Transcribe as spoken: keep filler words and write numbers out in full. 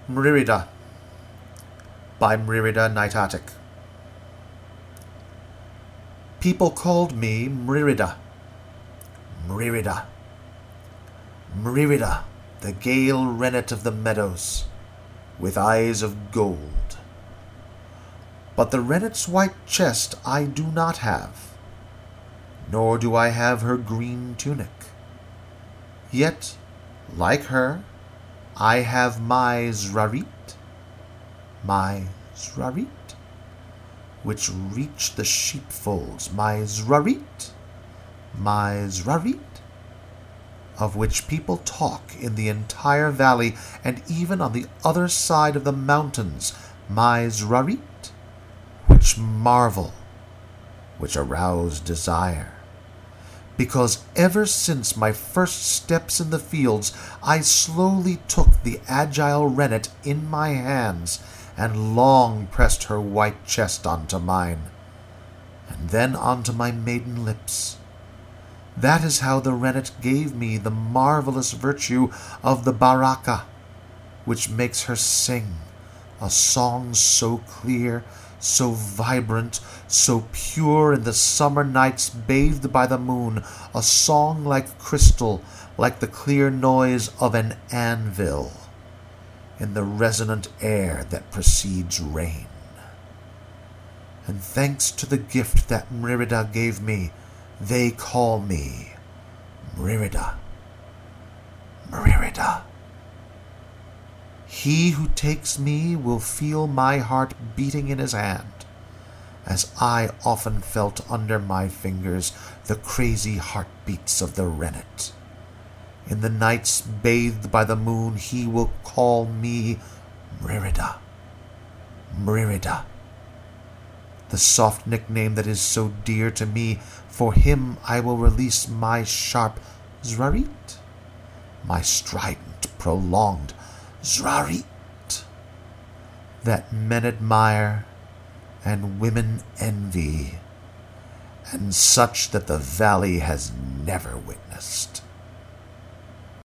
Mrírida by Mrírida Nightatic. People called me Mrírida, Mrírida, Mrírida, the gale rennet of the meadows, with eyes of gold. But the rennet's white chest I do not have, nor do I have her green tunic. Yet, like her, I have my Zrarit, my Zrarit, which reach the sheepfolds, my Zrarit, my Zrarit, of which people talk in the entire valley and even on the other side of the mountains, my Zrarit, which marvel, which arouse desire. Because ever since my first steps in the fields, I slowly took the agile rennet in my hands and long pressed her white chest onto mine, and then onto my maiden lips. That is how the rennet gave me the marvelous virtue of the baraka, which makes her sing a song so clear, so vibrant, so pure in the summer nights bathed by the moon, a song like crystal, like the clear noise of an anvil in the resonant air that precedes rain. And thanks to the gift that Mrírida gave me, they call me Mrírida, Mrírida. He who takes me will feel my heart beating in his hand, as I often felt under my fingers the crazy heartbeats of the rennet. In the nights bathed by the moon, he will call me Mrírida, Mrírida, the soft nickname that is so dear to me. For him I will release my sharp Zrarit, my strident, prolonged Zrarit, that men admire and women envy, and such that the valley has never witnessed.